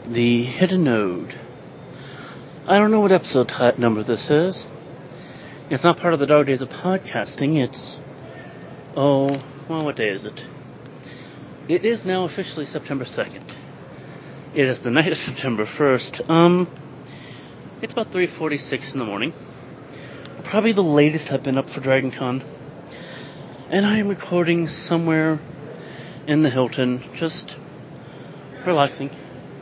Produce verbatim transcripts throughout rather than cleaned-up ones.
The Hidden Node. I don't know what episode t- number this is. It's not part of the Dog Days of Podcasting. It's... Oh, well, what day is it? It is now officially September second. It is the night of September first. Um, it's about three forty-six in the morning. Probably the latest I've been up for DragonCon. And I am recording somewhere in the Hilton, just relaxing.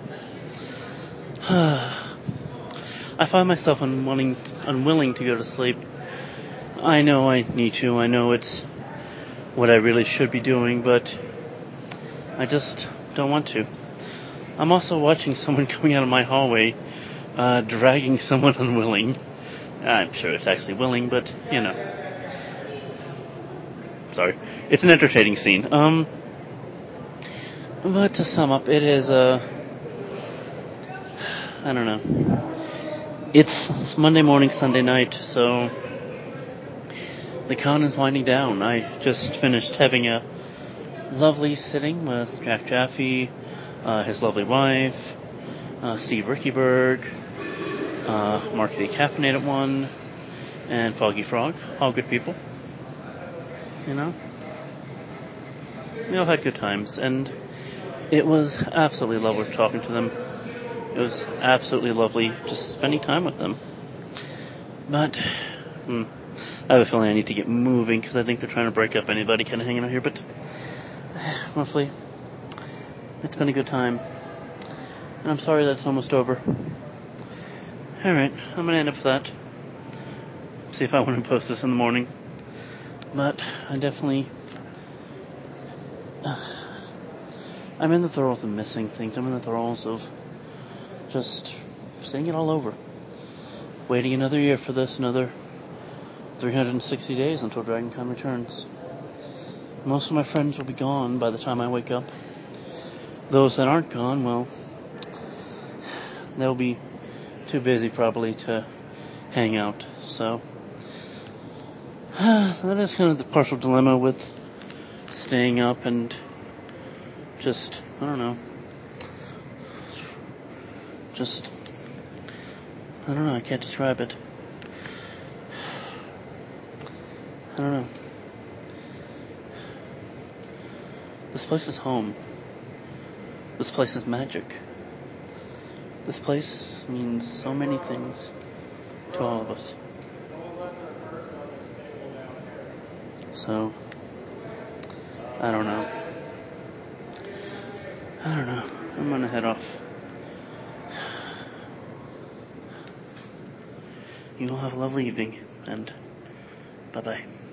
I find myself unwilling, unwilling to go to sleep. I know I need to. I know it's what I really should be doing, but I just don't want to. I'm also watching someone coming out of my hallway, uh, dragging someone unwilling. I'm sure it's actually willing, but, you know. Sorry. It's an entertaining scene. Um, but to sum up, it is, uh, I don't know. It's Monday morning, Sunday night, so the con is winding down. I just finished having a lovely sitting with Jack Jaffe, uh, his lovely wife, uh, Steve Rickyberg, uh, Mark the Caffeinated One, and Foggy Frog. All good people. You know? We all had good times, and it was absolutely lovely talking to them. It was absolutely lovely just spending time with them. But, hmm, I have a feeling I need to get moving, because I think they're trying to break up anybody kind of hanging out here, but mostly, it's been a good time. And I'm sorry that it's almost over. Alright, I'm going to end up with that. See if I want to post this in the morning. But I definitely... Uh, I'm in the throes of missing things. I'm in the throes of just seeing it all over. Waiting another year for this, another three hundred sixty days until DragonCon returns. Most of my friends will be gone by the time I wake up. Those that aren't gone, well, they'll be too busy probably to hang out. So that is kind of the partial dilemma with staying up and just, I don't know, just, I don't know, I can't describe it. I don't know. This place is home. This place is magic. This place means so many things to all of us. So, I don't know. I don't know. I'm gonna head off. You all have a lovely evening, and bye-bye.